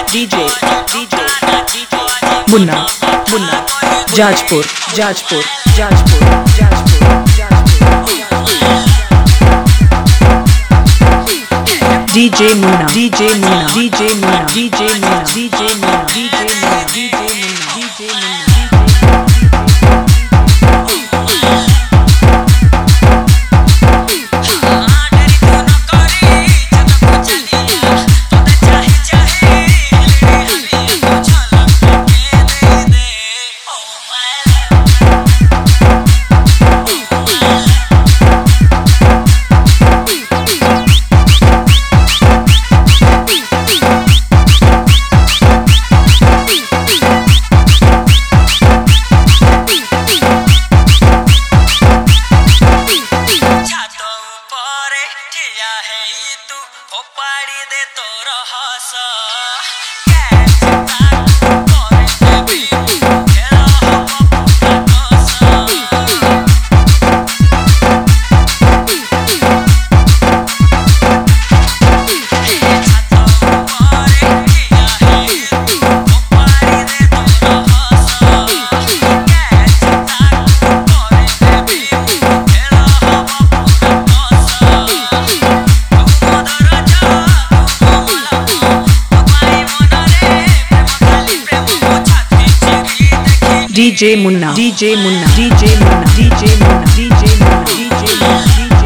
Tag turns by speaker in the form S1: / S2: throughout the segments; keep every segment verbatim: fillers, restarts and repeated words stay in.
S1: DJ DJ Munna Munna Jajpur Jajpur Jajpur Jajpur DJ Munna DJ Munna DJ Munna DJ Munna DJ Munna DJ Munna DJ Munna DJ Munna DJ Munna DJ Munna DJ Munna DJ Munna DJ Munna DJ Munna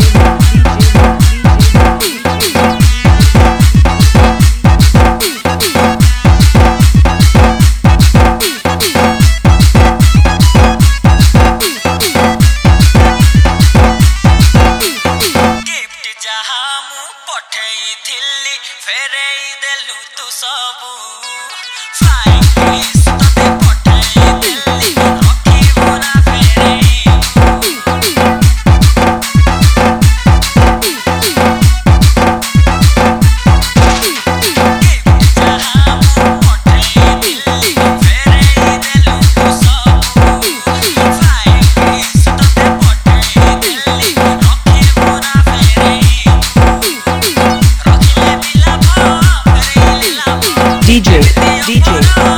S1: DJ DJ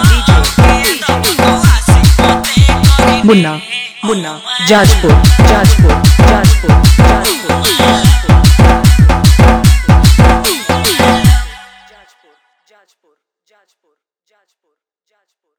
S1: Munna Munna Jajpur Jajpur Jajpur Jajpur Jajpur Jajpur Jajpur Jajpur Jajpur